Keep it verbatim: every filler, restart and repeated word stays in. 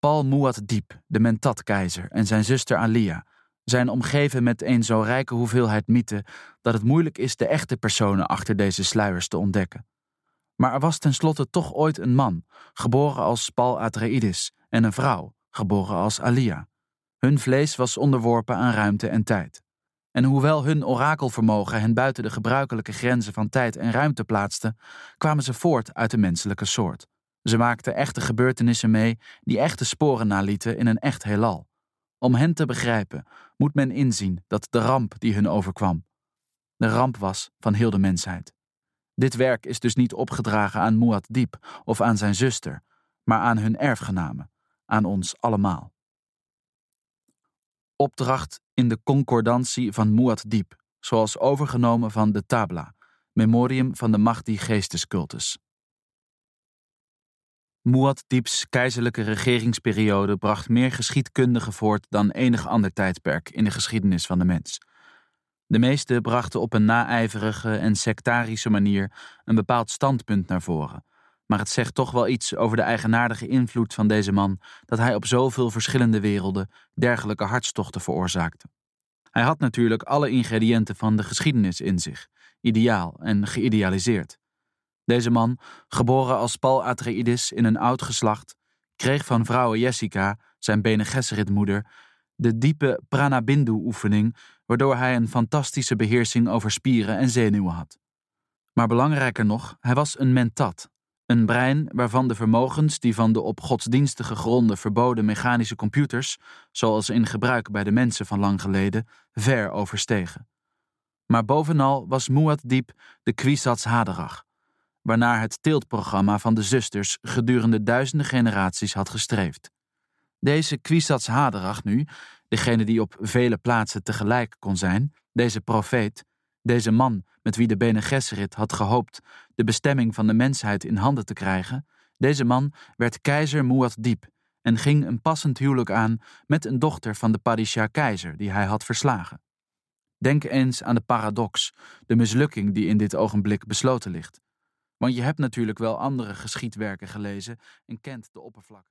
Paul Muad'Dib, de Mentat-keizer, en zijn zuster Alia zijn omgeven met een zo rijke hoeveelheid mythen dat het moeilijk is de echte personen achter deze sluiers te ontdekken. Maar er was tenslotte toch ooit een man, geboren als Paul Atreides, en een vrouw, geboren als Alia. Hun vlees was onderworpen aan ruimte en tijd. En hoewel hun orakelvermogen hen buiten de gebruikelijke grenzen van tijd en ruimte plaatste, kwamen ze voort uit de menselijke soort. Ze maakten echte gebeurtenissen mee die echte sporen nalieten in een echt heelal. Om hen te begrijpen moet men inzien dat de ramp die hun overkwam de ramp was van heel de mensheid. Dit werk is dus niet opgedragen aan Muad'Dib of aan zijn zuster, maar aan hun erfgenamen, aan ons allemaal. Opdracht in de concordantie van Muad'Dib, zoals overgenomen van de Tabla, memorium van de Mahdi-geestescultus. Muad'Dib's keizerlijke regeringsperiode bracht meer geschiedkundigen voort dan enig ander tijdperk in de geschiedenis van de mens. De meesten brachten op een naijverige en sectarische manier een bepaald standpunt naar voren, maar het zegt toch wel iets over de eigenaardige invloed van deze man dat hij op zoveel verschillende werelden dergelijke hartstochten veroorzaakte. Hij had natuurlijk alle ingrediënten van de geschiedenis in zich, ideaal en geïdealiseerd. Deze man, geboren als Paul Atreides in een oud geslacht, kreeg van vrouwe Jessica, zijn Bene Gesserit-moeder, de diepe Pranabindu-oefening, waardoor hij een fantastische beheersing over spieren en zenuwen had. Maar belangrijker nog, hij was een mentat, een brein waarvan de vermogens die van de op godsdienstige gronden verboden mechanische computers, zoals in gebruik bij de mensen van lang geleden, ver overstegen. Maar bovenal was Muad'Dib de Kwisatz Haderach, waarnaar het teeltprogramma van de zusters gedurende duizenden generaties had gestreefd. Deze Kwisatz Haderach nu, degene die op vele plaatsen tegelijk kon zijn, deze profeet, deze man met wie de Bene Gesserit had gehoopt de bestemming van de mensheid in handen te krijgen, deze man werd keizer Muad'Dib en ging een passend huwelijk aan met een dochter van de Padishah-keizer die hij had verslagen. Denk eens aan de paradox, de mislukking die in dit ogenblik besloten ligt. Want je hebt natuurlijk wel andere geschiedwerken gelezen en kent de oppervlakte.